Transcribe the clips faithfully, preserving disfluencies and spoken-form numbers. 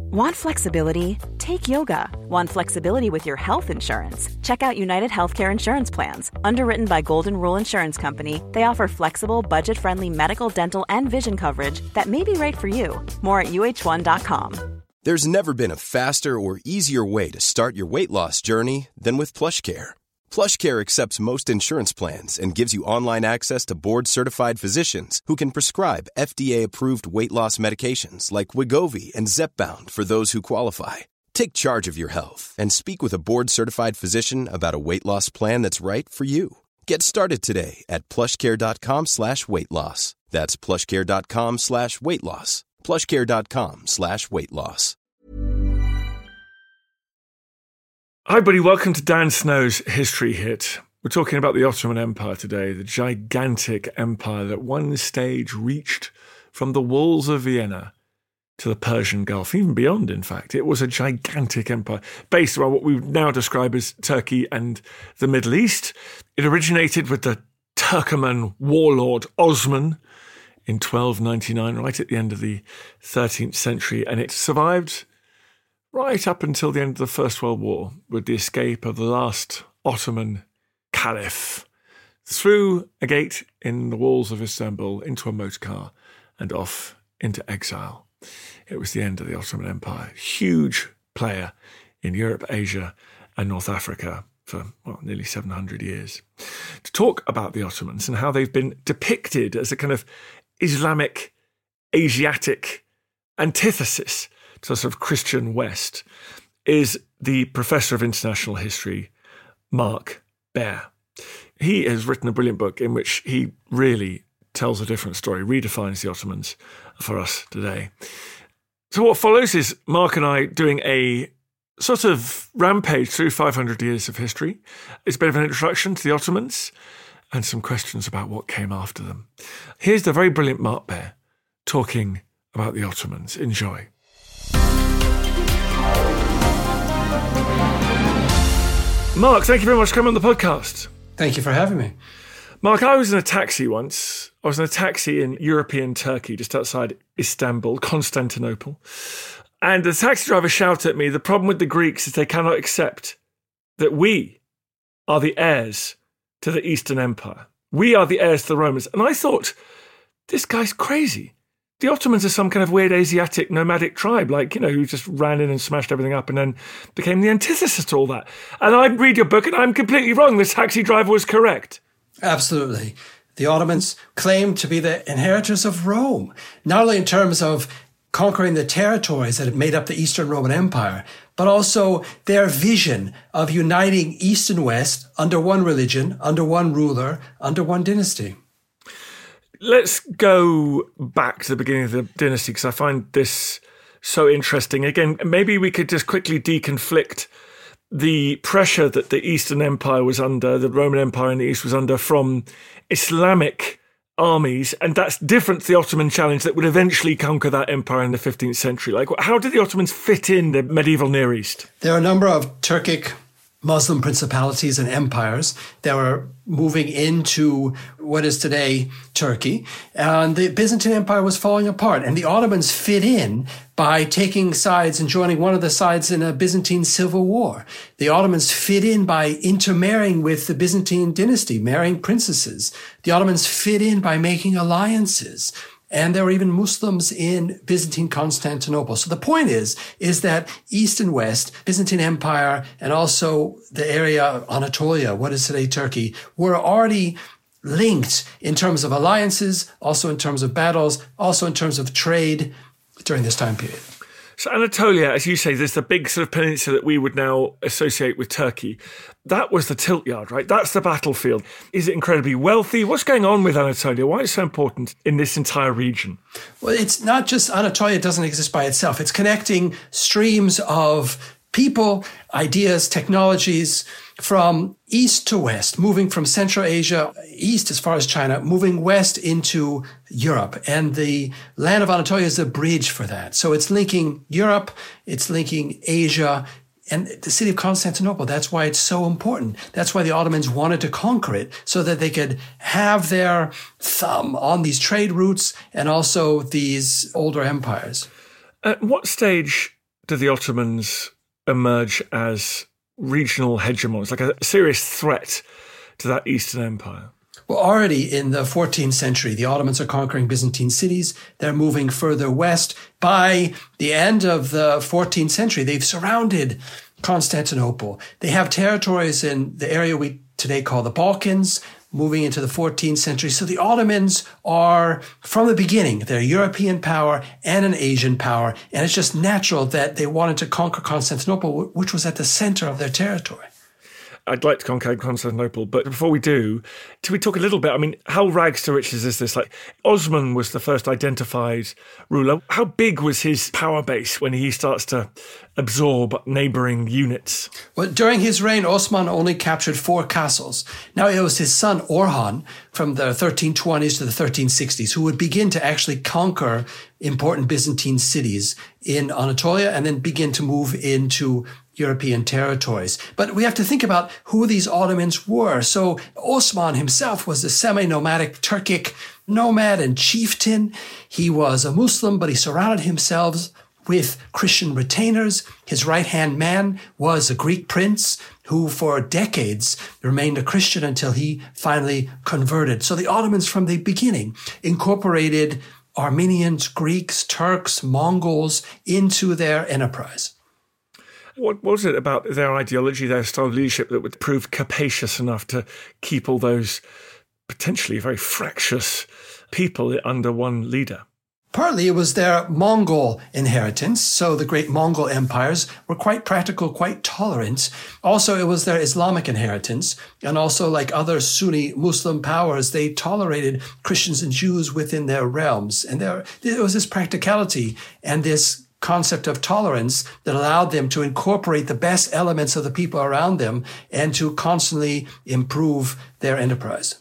Want flexibility? Take yoga. Want flexibility with your health insurance? Check out United Healthcare Insurance Plans. Underwritten by Golden Rule Insurance Company, they offer flexible, budget-friendly medical, dental, and vision coverage that may be right for you. More at U H one dot com. There's never been a faster or easier way to start your weight loss journey than with PlushCare. PlushCare accepts most insurance plans and gives you online access to board-certified physicians who can prescribe F D A-approved weight loss medications like Wegovy and Zepbound for those who qualify. Take charge of your health and speak with a board-certified physician about a weight loss plan that's right for you. Get started today at plushcare.com slash weight loss. That's plushcare.com slash weight loss. plushcare.com slash weight loss. Hi, buddy. Welcome to Dan Snow's History Hit. We're talking about the Ottoman Empire today, the gigantic empire that one stage reached from the walls of Vienna to the Persian Gulf, even beyond, in fact. It was a gigantic empire based around what we now describe as Turkey and the Middle East. It originated with the Turkoman warlord Osman in twelve ninety-nine, right at the end of the thirteenth century, and it survived right up until the end of the First World War, with the escape of the last Ottoman caliph through a gate in the walls of Istanbul into a motor car and off into exile. It was the end of the Ottoman Empire. Huge player in Europe, Asia, and North Africa for well, nearly seven hundred years. To talk about the Ottomans and how they've been depicted as a kind of Islamic, Asiatic antithesis to the sort of Christian West is the Professor of International History, Mark Baer. He has written a brilliant book in which he really tells a different story, redefines the Ottomans for us today. So what follows is Mark and I doing a sort of rampage through five hundred years of history. It's a bit of an introduction to the Ottomans and some questions about what came after them. Here's the very brilliant Mark Baer talking about the Ottomans. Enjoy. Mark, thank you very much for coming on the podcast. Thank you for having me. Mark, I was in a taxi once. I was in a taxi in European Turkey, just outside Istanbul, Constantinople. And the taxi driver shouted at me, the problem with the Greeks is they cannot accept that we are the heirs to the Eastern Empire. We are the heirs to the Romans. And I thought, this guy's crazy. The Ottomans are some kind of weird Asiatic nomadic tribe, like, you know, who just ran in and smashed everything up and then became the antithesis to all that. And I read your book and I'm completely wrong. This taxi driver was correct. Absolutely. The Ottomans claim to be the inheritors of Rome, not only in terms of conquering the territories that had made up the Eastern Roman Empire, but also their vision of uniting East and West under one religion, under one ruler, under one dynasty. Let's go back to the beginning of the dynasty, because I find this so interesting. Again, maybe we could just quickly deconflict the pressure that the Eastern Empire was under, the Roman Empire in the East was under, from Islamic armies, and that's different to the Ottoman challenge that would eventually conquer that empire in the fifteenth century. Like, how did the Ottomans fit in the medieval Near East? There are a number of Turkic Muslim principalities and empires that were moving into what is today Turkey. And the Byzantine Empire was falling apart. And the Ottomans fit in by taking sides and joining one of the sides in a Byzantine civil war. The Ottomans fit in by intermarrying with the Byzantine dynasty, marrying princesses. The Ottomans fit in by making alliances. And there were even Muslims in Byzantine Constantinople. So the point is, is that East and West, Byzantine Empire, and also the area of Anatolia, what is today Turkey, were already linked in terms of alliances, also in terms of battles, also in terms of trade during this time period. So Anatolia, as you say, there's the big sort of peninsula that we would now associate with Turkey. That was the tilt yard, right? That's the battlefield. Is it incredibly wealthy? What's going on with Anatolia? Why is it so important in this entire region? Well, it's not just Anatolia doesn't exist by itself. It's connecting streams of people, ideas, technologies from east to west, moving from Central Asia, east as far as China, moving west into Europe. And the land of Anatolia is a bridge for that. So it's linking Europe, it's linking Asia, and the city of Constantinople. That's why it's so important. That's why the Ottomans wanted to conquer it, so that they could have their thumb on these trade routes and also these older empires. At what stage do the Ottomans emerge as regional hegemons, like a serious threat to that Eastern Empire? Well, already in the fourteenth century, the Ottomans are conquering Byzantine cities. They're moving further west. By the end of the fourteenth century, they've surrounded Constantinople. They have territories in the area we today call the Balkans, moving into the fourteenth century. So the Ottomans are, from the beginning, they're a European power and an Asian power. And it's just natural that they wanted to conquer Constantinople, which was at the center of their territory. I'd like to conquer Constantinople, but before we do, do we talk a little bit? I mean, how rags to riches is this? Like, Osman was the first identified ruler. How big was his power base when he starts to absorb neighbouring units? Well, during his reign, Osman only captured four castles. Now it was his son Orhan from the thirteen twenties to the thirteen sixties who would begin to actually conquer important Byzantine cities in Anatolia and then begin to move into European territories. But we have to think about who these Ottomans were. So Osman himself was a semi-nomadic Turkic nomad and chieftain. He was a Muslim, but he surrounded himself with Christian retainers. His right-hand man was a Greek prince who for decades remained a Christian until he finally converted. So the Ottomans from the beginning incorporated Armenians, Greeks, Turks, Mongols into their enterprise. What was it about their ideology, their style of leadership that would prove capacious enough to keep all those potentially very fractious people under one leader? Partly it was their Mongol inheritance. So the great Mongol empires were quite practical, quite tolerant. Also, it was their Islamic inheritance. And also, like other Sunni Muslim powers, they tolerated Christians and Jews within their realms. And there, there was this practicality and this concept of tolerance that allowed them to incorporate the best elements of the people around them and to constantly improve their enterprise.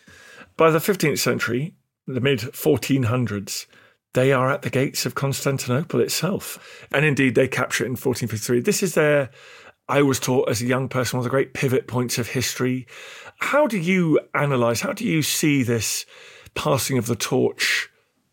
By the fifteenth century, the mid fourteen hundreds, they are at the gates of Constantinople itself. And indeed, they capture it in fourteen fifty-three. This is their, I was taught as a young person, one of the great pivot points of history. How do you analyse, how do you see this passing of the torch?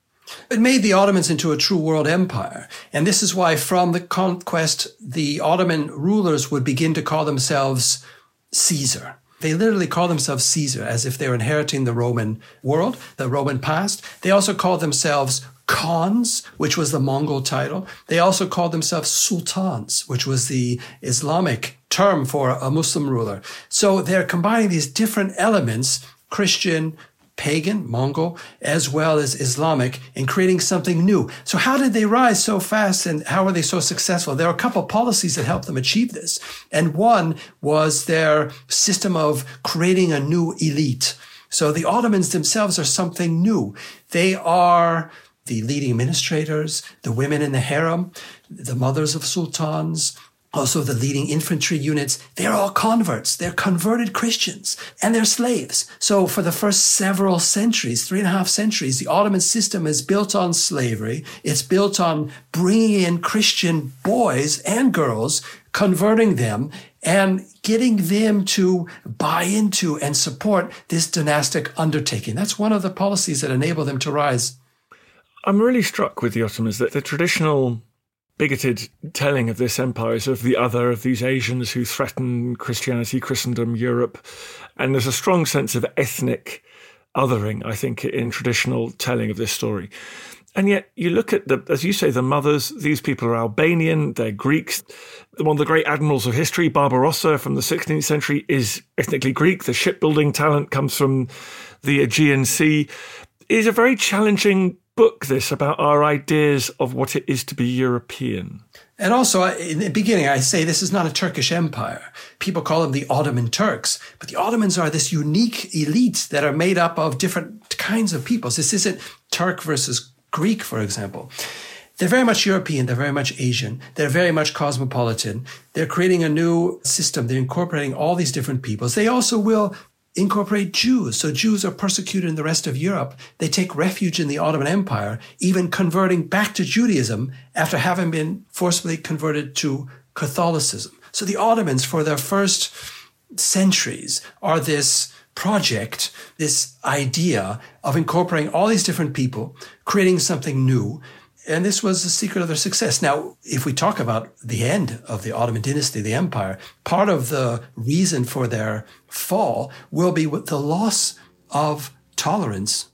It made the Ottomans into a true world empire. And this is why from the conquest, the Ottoman rulers would begin to call themselves Caesar. They literally call themselves Caesar as if they were inheriting the Roman world, the Roman past. They also called themselves Khans, which was the Mongol title. They also called themselves Sultans, which was the Islamic term for a Muslim ruler. So they're combining these different elements, Christian, pagan, Mongol, as well as Islamic, and creating something new. So how did they rise so fast and how were they so successful? There are a couple of policies that helped them achieve this. And one was their system of creating a new elite. So the Ottomans themselves are something new. They are the leading administrators, the women in the harem, the mothers of sultans, also the leading infantry units. They're all converts. They're converted Christians and they're slaves. So for the first several centuries, three and a half centuries, the Ottoman system is built on slavery. It's built on bringing in Christian boys and girls, converting them and getting them to buy into and support this dynastic undertaking. That's one of the policies that enable them to rise. I'm really struck with the Ottomans that the traditional bigoted telling of this empire is of the other, of these Asians who threaten Christianity, Christendom, Europe. And there's a strong sense of ethnic othering, I think, in traditional telling of this story. And yet you look at, the, as you say, the mothers, these people are Albanian, they're Greeks. One of the great admirals of history, Barbarossa from the sixteenth century, is ethnically Greek. The shipbuilding talent comes from the Aegean Sea. It is a very challenging book, this, about our ideas of what it is to be European. And also, in the beginning, I say this is not a Turkish empire. People call them the Ottoman Turks. But the Ottomans are this unique elite that are made up of different kinds of peoples. This isn't Turk versus Greek, for example. They're very much European. They're very much Asian. They're very much cosmopolitan. They're creating a new system. They're incorporating all these different peoples. They also will incorporate Jews. So Jews are persecuted in the rest of Europe. They take refuge in the Ottoman Empire, even converting back to Judaism after having been forcibly converted to Catholicism. So the Ottomans, for their first centuries, are this project, this idea of incorporating all these different people, creating something new. And this was the secret of their success. Now, if we talk about the end of the Ottoman dynasty, the empire, part of the reason for their fall will be with the loss of tolerance.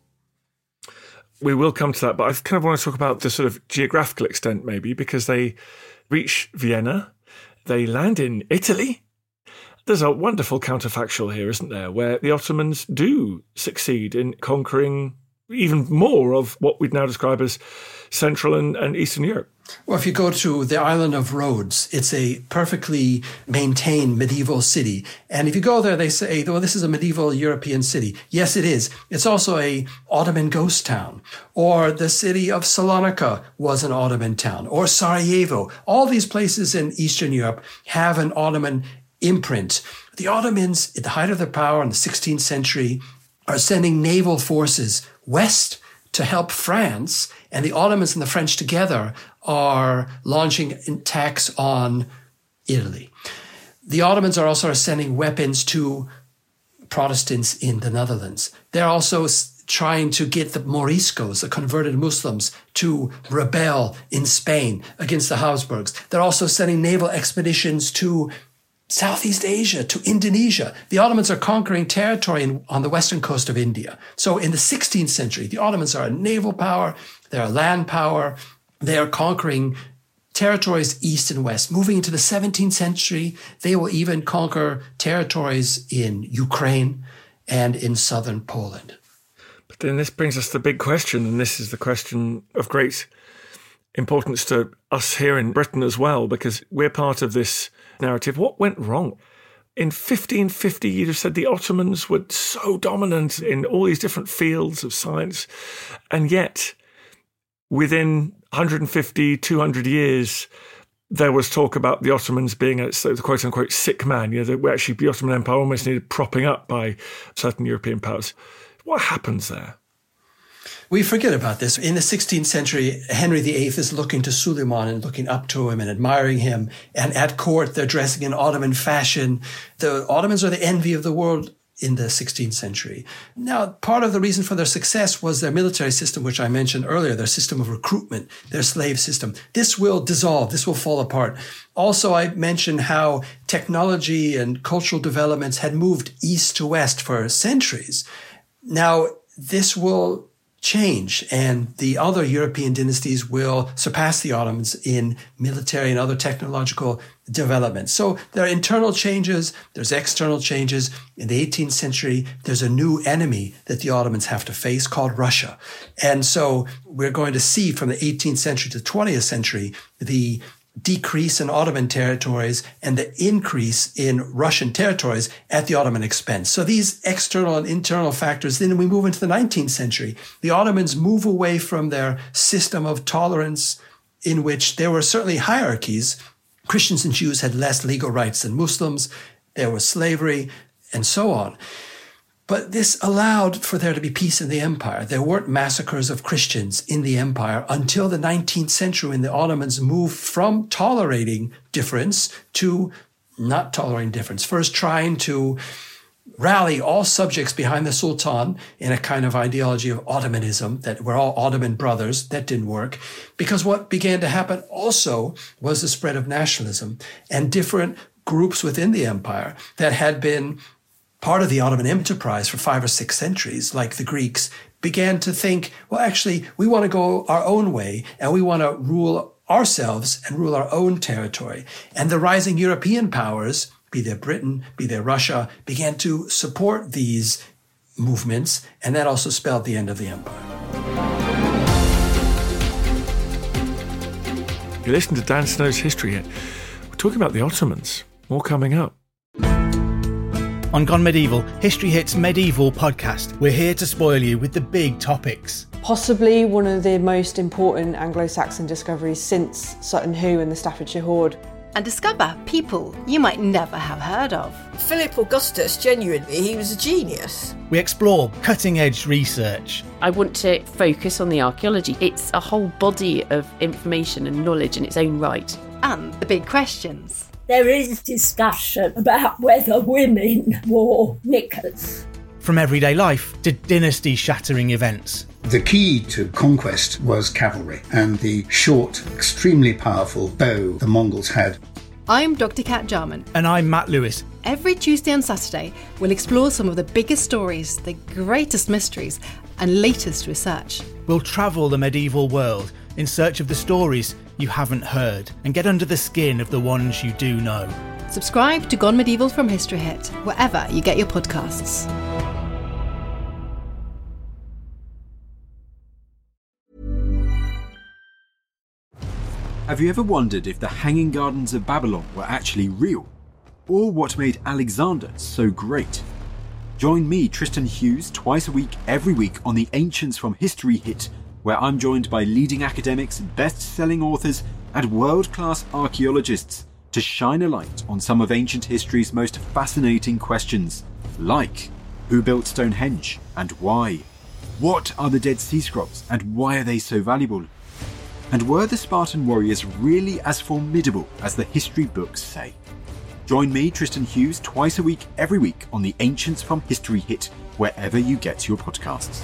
We will come to that, but I kind of want to talk about the sort of geographical extent maybe, because they reach Vienna, they land in Italy. There's a wonderful counterfactual here, isn't there, where the Ottomans do succeed in conquering even more of what we'd now describe as Central and, and Eastern Europe. Well, if you go to the island of Rhodes, it's a perfectly maintained medieval city. And if you go there, they say, well, this is a medieval European city. Yes, it is. It's also a Ottoman ghost town. Or the city of Salonika was an Ottoman town. Or Sarajevo. All these places in Eastern Europe have an Ottoman imprint. The Ottomans, at the height of their power in the sixteenth century, are sending naval forces west to help France, and the Ottomans and the French together are launching attacks on Italy. The Ottomans are also sending weapons to Protestants in the Netherlands. They're also trying to get the Moriscos, the converted Muslims, to rebel in Spain against the Habsburgs. They're also sending naval expeditions to Southeast Asia, to Indonesia. The Ottomans are conquering territory in, on the western coast of India. So in the sixteenth century, the Ottomans are a naval power, they're a land power, they are conquering territories east and west. Moving into the seventeenth century, they will even conquer territories in Ukraine and in southern Poland. But then this brings us to the big question, and this is the question of great importance to us here in Britain as well, because we're part of this narrative. What went wrong? In fifteen fifty, you'd have said the Ottomans were so dominant in all these different fields of science, and yet within one hundred fifty, two hundred years, there was talk about the Ottomans being a so the quote-unquote sick man. You know, that actually the Ottoman Empire almost needed propping up by certain European powers. What happens there? We forget about this. In the sixteenth century, Henry the Eighth is looking to Suleiman and looking up to him and admiring him. And at court, they're dressing in Ottoman fashion. The Ottomans are the envy of the world in the sixteenth century. Now, part of the reason for their success was their military system, which I mentioned earlier, their system of recruitment, their slave system. This will dissolve. This will fall apart. Also, I mentioned how technology and cultural developments had moved east to west for centuries. Now, this will change, and the other European dynasties will surpass the Ottomans in military and other technological development. So there are internal changes, there's external changes. In the eighteenth century, there's a new enemy that the Ottomans have to face called Russia. And so we're going to see from the eighteenth century to the twentieth century, the decrease in Ottoman territories and the increase in Russian territories at the Ottoman expense. So these external and internal factors, then we move into the nineteenth century. The Ottomans move away from their system of tolerance in which there were certainly hierarchies. Christians and Jews had less legal rights than Muslims. There was slavery and so on. But this allowed for there to be peace in the empire. There weren't massacres of Christians in the empire until the nineteenth century, when the Ottomans moved from tolerating difference to not tolerating difference. First trying to rally all subjects behind the Sultan in a kind of ideology of Ottomanism, that we're all Ottoman brothers. That didn't work, because what began to happen also was the spread of nationalism and different groups within the empire that had been part of the Ottoman enterprise for five or six centuries, like the Greeks, began to think, well, actually, we want to go our own way and we want to rule ourselves and rule our own territory. And the rising European powers, be they Britain, be they Russia, began to support these movements, and that also spelled the end of the empire. You listen to Dan Snow's History Hit. We're talking about the Ottomans. More coming up. On Gone Medieval, History Hit's medieval podcast, we're here to spoil you with the big topics. Possibly one of the most important Anglo-Saxon discoveries since Sutton Hoo and the Staffordshire Hoard. And discover people you might never have heard of. Philip Augustus, genuinely, he was a genius. We explore cutting-edge research. I want to focus on the archaeology. It's a whole body of information and knowledge in its own right. And the big questions. There is discussion about whether women wore knickers. From everyday life to dynasty-shattering events. The key to conquest was cavalry and the short, extremely powerful bow the Mongols had. I'm Doctor Kat Jarman. And I'm Matt Lewis. Every Tuesday and Saturday, we'll explore some of the biggest stories, the greatest mysteries, and latest research. We'll travel the medieval world in search of the stories you haven't heard and get under the skin of the ones you do know. Subscribe to Gone Medieval from History Hit, wherever you get your podcasts. Have you ever wondered if the Hanging Gardens of Babylon were actually real? Or what made Alexander so great? Join me, Tristan Hughes, twice a week, every week on the Ancients from History Hit, where I'm joined by leading academics, best-selling authors, and world-class archaeologists to shine a light on some of ancient history's most fascinating questions, like who built Stonehenge and why? What are the Dead Sea Scrolls and why are they so valuable? And were the Spartan warriors really as formidable as the history books say? Join me, Tristan Hughes, twice a week, every week on the Ancients from History Hit, wherever you get your podcasts.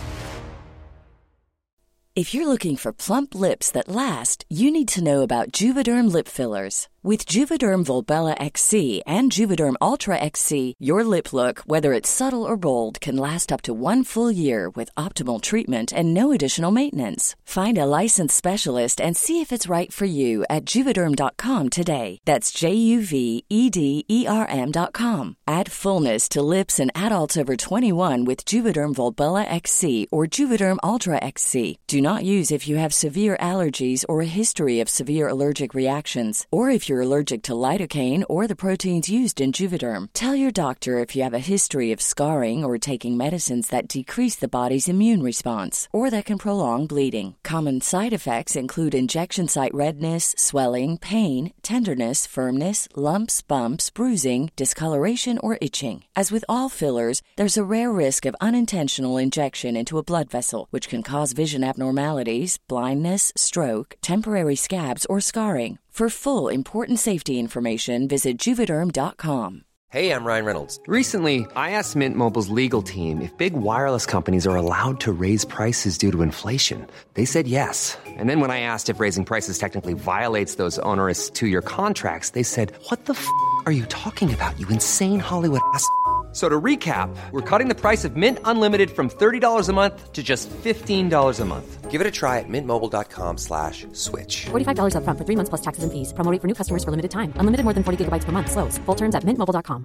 If you're looking for plump lips that last, you need to know about Juvederm lip fillers. With Juvederm Volbella X C and Juvederm Ultra X C, your lip look, whether it's subtle or bold, can last up to one full year with optimal treatment and no additional maintenance. Find a licensed specialist and see if it's right for you at Juvederm dot com today. That's J U V E D E R M dot com. Add fullness to lips in adults over twenty-one with Juvederm Volbella X C or Juvederm Ultra X C. Do not use if you have severe allergies or a history of severe allergic reactions, or if you're allergic to lidocaine or the proteins used in Juvederm. Tell your doctor if you have a history of scarring or taking medicines that decrease the body's immune response or that can prolong bleeding. Common side effects include injection site redness, swelling, pain, tenderness, firmness, lumps, bumps, bruising, discoloration, or itching. As with all fillers, there's a rare risk of unintentional injection into a blood vessel, which can cause vision abnormalities, blindness, stroke, temporary scabs, or scarring. For full, important safety information, visit Juvederm dot com. Hey, I'm Ryan Reynolds. Recently, I asked Mint Mobile's legal team if big wireless companies are allowed to raise prices due to inflation. They said yes. And then when I asked if raising prices technically violates those onerous two-year contracts, they said, what the f*** are you talking about, you insane Hollywood ass f- So to recap, we're cutting the price of Mint Unlimited from thirty dollars a month to just fifteen dollars a month. Give it a try at mintmobile.com slash switch. forty-five dollars up front for three months plus taxes and fees. Promo rate for new customers for limited time. Unlimited more than forty gigabytes per month. Slows full terms at mint mobile dot com.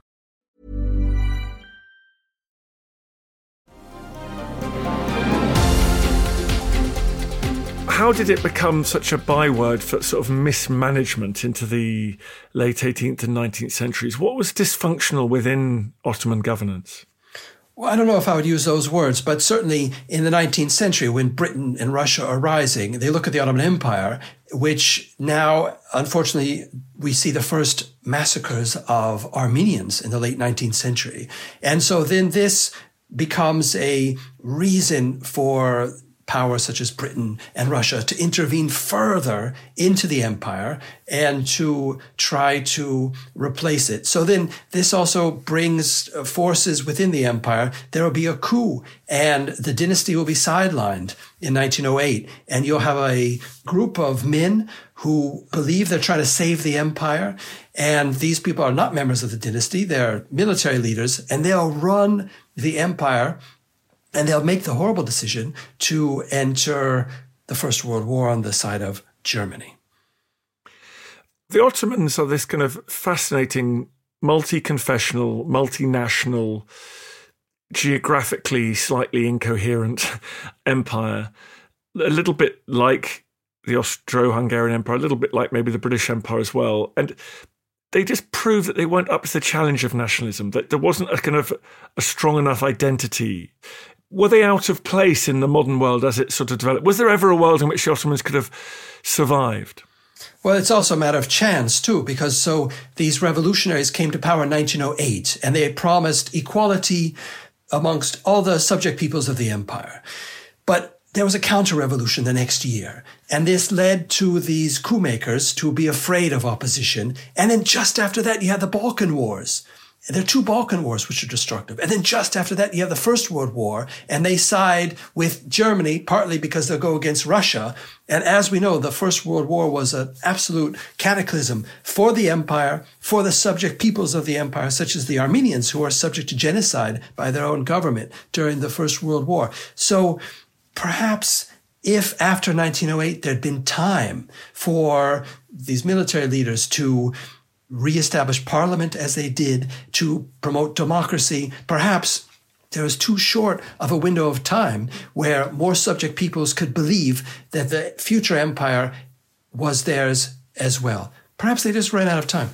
How did it become such a byword for sort of mismanagement into the late eighteenth and nineteenth centuries? What was dysfunctional within Ottoman governance? Well, I don't know if I would use those words, but certainly in the nineteenth century, when Britain and Russia are rising, they look at the Ottoman Empire, which now, unfortunately, we see the first massacres of Armenians in the late nineteenth century. And so then this becomes a reason for powers such as Britain and Russia to intervene further into the empire and to try to replace it. So then this also brings forces within the empire. There will be a coup and the dynasty will be sidelined in nineteen oh eight. And you'll have a group of men who believe they're trying to save the empire. And these people are not members of the dynasty. They're military leaders, and they'll run the empire. And they'll make the horrible decision to enter the First World War on the side of Germany. The Ottomans are this kind of fascinating, multi-confessional, multinational, geographically slightly incoherent empire, a little bit like the Austro-Hungarian Empire, a little bit like maybe the British Empire as well. And they just proved that they weren't up to the challenge of nationalism, that there wasn't a kind of a strong enough identity. Were they out of place in the modern world as it sort of developed? Was there ever a world in which the Ottomans could have survived? Well, it's also a matter of chance, too, because so these revolutionaries came to power in nineteen oh eight, and they had promised equality amongst all the subject peoples of the empire. But there was a counter-revolution the next year, and this led to these coup makers to be afraid of opposition. And then just after that, you had the Balkan Wars. There are two Balkan wars which are destructive. And then just after that, you have the First World War, and they side with Germany, partly because they'll go against Russia. And as we know, the First World War was an absolute cataclysm for the empire, for the subject peoples of the empire, such as the Armenians, who are subject to genocide by their own government during the First World War. So perhaps if after nineteen oh eight there'd been time for these military leaders to reestablish parliament as they did, to promote democracy, perhaps there was too short of a window of time where more subject peoples could believe that the future empire was theirs as well. Perhaps they just ran out of time.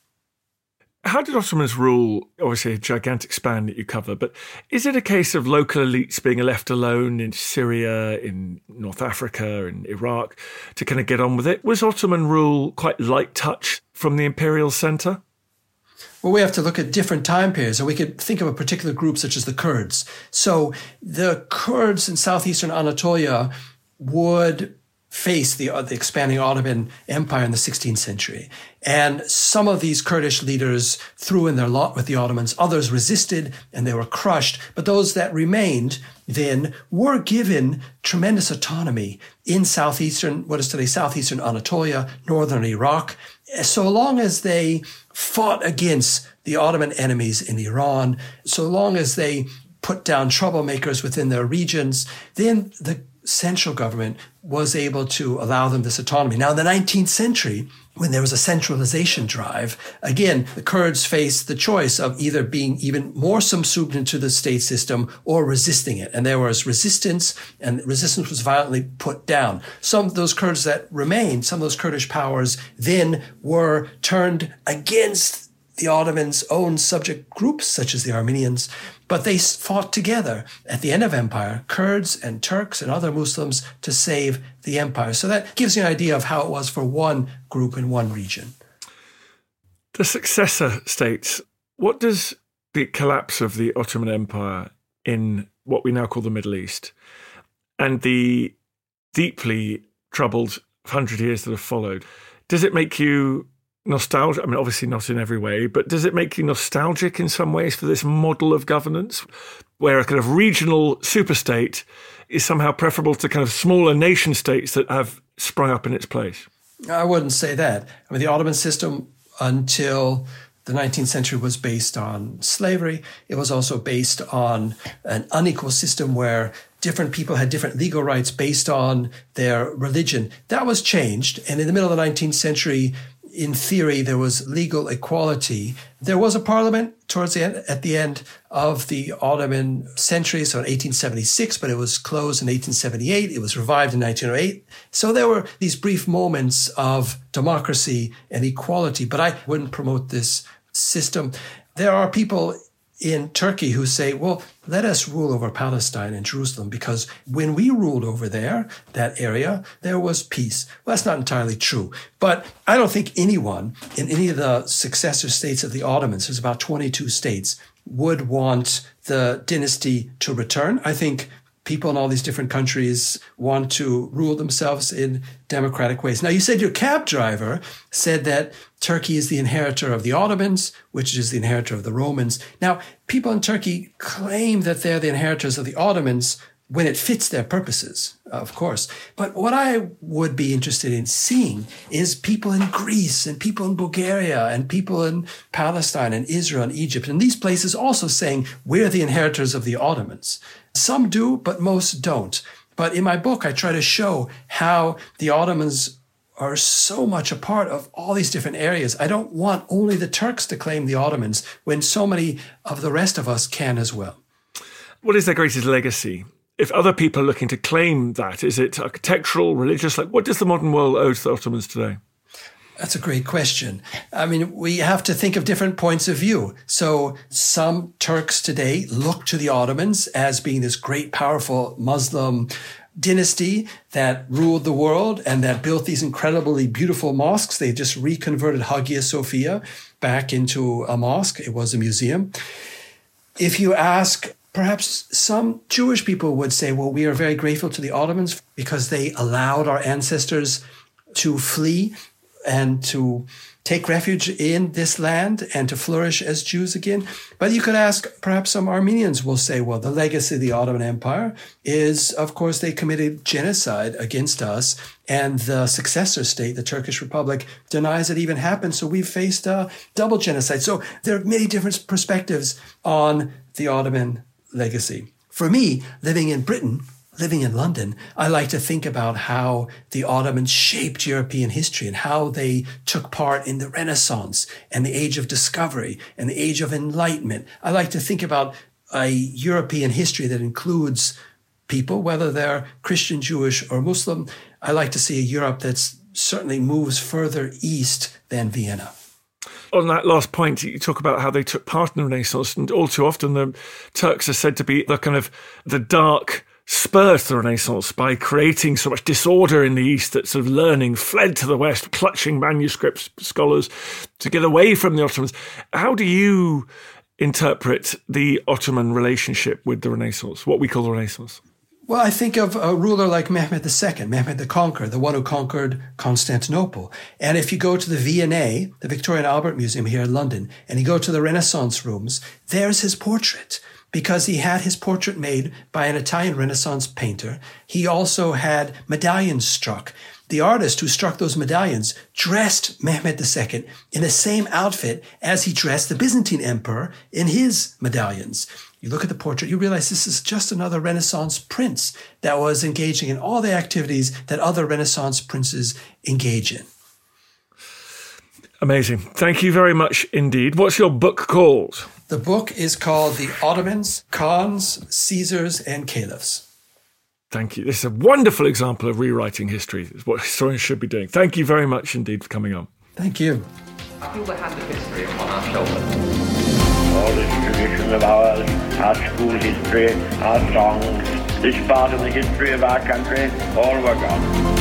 How did Ottomans rule? Obviously, a gigantic span that you cover, but is it a case of local elites being left alone in Syria, in North Africa, in Iraq, to kind of get on with it? Was Ottoman rule quite light touch from the imperial centre? Well, we have to look at different time periods, and we could think of a particular group such as the Kurds. So the Kurds in southeastern Anatolia would face the, uh, the expanding Ottoman Empire in the sixteenth century. And some of these Kurdish leaders threw in their lot with the Ottomans. Others resisted and they were crushed. But those that remained then were given tremendous autonomy in southeastern, what is today southeastern Anatolia, northern Iraq, so long as they fought against the Ottoman enemies in Iran, so long as they put down troublemakers within their regions, then the central government was able to allow them this autonomy. Now, in the nineteenth century, when there was a centralization drive, again, the Kurds faced the choice of either being even more subsumed into the state system or resisting it. And there was resistance, and resistance was violently put down. Some of those Kurds that remained, some of those Kurdish powers, then were turned against the Ottomans' own subject groups, such as the Armenians, but they fought together at the end of empire, Kurds and Turks and other Muslims, to save the empire. So that gives you an idea of how it was for one group in one region. The successor states, what does the collapse of the Ottoman Empire in what we now call the Middle East and the deeply troubled hundred years that have followed, does it make you nostalgic? I mean, obviously not in every way, but does it make you nostalgic in some ways for this model of governance where a kind of regional superstate is somehow preferable to kind of smaller nation states that have sprung up in its place? I wouldn't say that. I mean, the Ottoman system until the nineteenth century was based on slavery. It was also based on an unequal system where different people had different legal rights based on their religion. That was changed. And in the middle of the nineteenth century, in theory, there was legal equality. There was a parliament towards the end, at the end of the Ottoman century, so in eighteen seventy-six, but it was closed in eighteen seventy-eight. It was revived in nineteen oh eight. So there were these brief moments of democracy and equality, but I wouldn't promote this system. There are people in Turkey who say, well, let us rule over Palestine and Jerusalem, because when we ruled over there, that area, there was peace. Well, that's not entirely true. But I don't think anyone in any of the successor states of the Ottomans, there's about twenty-two states, would want the dynasty to return. I think people in all these different countries want to rule themselves in democratic ways. Now, you said your cab driver said that Turkey is the inheritor of the Ottomans, which is the inheritor of the Romans. Now, people in Turkey claim that they're the inheritors of the Ottomans when it fits their purposes, of course. But what I would be interested in seeing is people in Greece and people in Bulgaria and people in Palestine and Israel and Egypt and these places also saying we're the inheritors of the Ottomans. Some do, but most don't. But in my book, I try to show how the Ottomans are so much a part of all these different areas. I don't want only the Turks to claim the Ottomans when so many of the rest of us can as well. What is their greatest legacy? If other people are looking to claim that, is it architectural, religious? Like, what does the modern world owe to the Ottomans today? That's a great question. I mean, we have to think of different points of view. So some Turks today look to the Ottomans as being this great, powerful Muslim dynasty that ruled the world and that built these incredibly beautiful mosques. They just reconverted Hagia Sophia back into a mosque. It was a museum. If you ask, perhaps some Jewish people would say, well, we are very grateful to the Ottomans because they allowed our ancestors to flee and to take refuge in this land and to flourish as Jews again. But you could ask, perhaps some Armenians will say, well, the legacy of the Ottoman Empire is, of course, they committed genocide against us, and the successor state, the Turkish Republic, denies it even happened. So we've faced a double genocide. So there are many different perspectives on the Ottoman legacy. For me, living in Britain, living in London, I like to think about how the Ottomans shaped European history and how they took part in the Renaissance and the Age of Discovery and the Age of Enlightenment. I like to think about a European history that includes people, whether they're Christian, Jewish, or Muslim. I like to see a Europe that certainly moves further east than Vienna. On that last point, you talk about how they took part in the Renaissance, and all too often the Turks are said to be the kind of the dark spur to the Renaissance by creating so much disorder in the East that sort of learning fled to the West, clutching manuscripts, scholars, to get away from the Ottomans. How do you interpret the Ottoman relationship with the Renaissance, what we call the Renaissance? Well, I think of a ruler like Mehmed the Second, Mehmed the Conqueror, the one who conquered Constantinople. And if you go to the V and A, the Victoria and Albert Museum here in London, and you go to the Renaissance rooms, there's his portrait, because he had his portrait made by an Italian Renaissance painter. He also had medallions struck. The artist who struck those medallions dressed Mehmed the Second in the same outfit as he dressed the Byzantine emperor in his medallions. You look at the portrait, you realize this is just another Renaissance prince that was engaging in all the activities that other Renaissance princes engage in. Amazing. Thank you very much indeed. What's your book called? The book is called The Ottomans, Khans, Caesars, and Caliphs. Thank you. This is a wonderful example of rewriting history. It's what historians should be doing. Thank you very much indeed for coming on. Thank you. I feel the hand of history upon our shoulders. All this tradition of ours, our school history, our songs, this part of the history of our country, all were gone.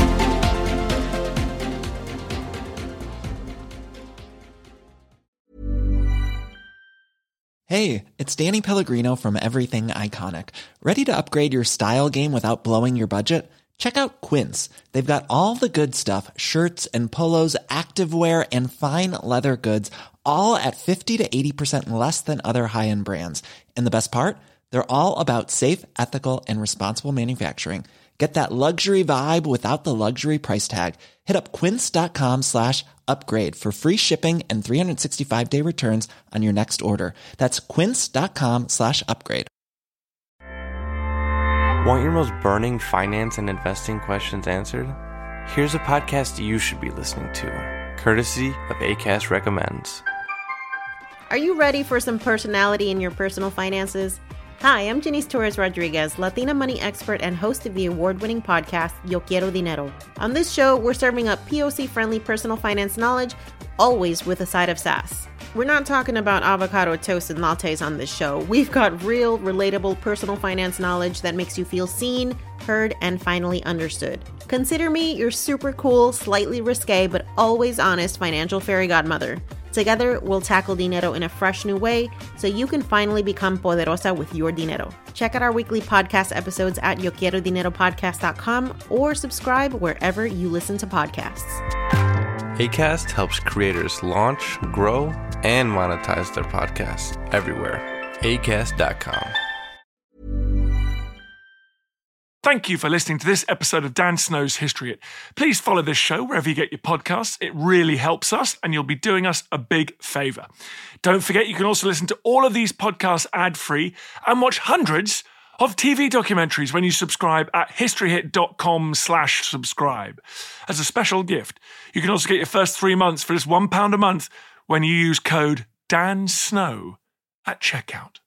Hey, it's Danny Pellegrino from Everything Iconic. Ready to upgrade your style game without blowing your budget? Check out Quince. They've got all the good stuff, shirts and polos, activewear, and fine leather goods, all at fifty to eighty percent less than other high-end brands. And the best part? They're all about safe, ethical, and responsible manufacturing. Get that luxury vibe without the luxury price tag. Hit up quince.com slash upgrade for free shipping and three sixty-five day returns on your next order. That's quince.com slash upgrade. Want your most burning finance and investing questions answered? Here's a podcast you should be listening to, courtesy of Acast Recommends. Are you ready for some personality in your personal finances? Hi, I'm Janice Torres Rodriguez, Latina money expert and host of the award-winning podcast, Yo Quiero Dinero. On this show, we're serving up P O C-friendly personal finance knowledge, always with a side of sass. We're not talking about avocado toast and lattes on this show. We've got real, relatable personal finance knowledge that makes you feel seen, heard, and finally understood. Consider me your super cool, slightly risque, but always honest financial fairy godmother. Together, we'll tackle dinero in a fresh new way so you can finally become poderosa with your dinero. Check out our weekly podcast episodes at yo quiero dinero podcast dot com or subscribe wherever you listen to podcasts. Acast helps creators launch, grow, and monetize their podcasts everywhere. acast dot com. Thank you for listening to this episode of Dan Snow's History Hit. Please follow this show wherever you get your podcasts. It really helps us, and you'll be doing us a big favour. Don't forget, you can also listen to all of these podcasts ad-free and watch hundreds of T V documentaries when you subscribe at historyhit.com slash subscribe. As a special gift, you can also get your first three months for just one pound a month when you use code DANSNOW at checkout.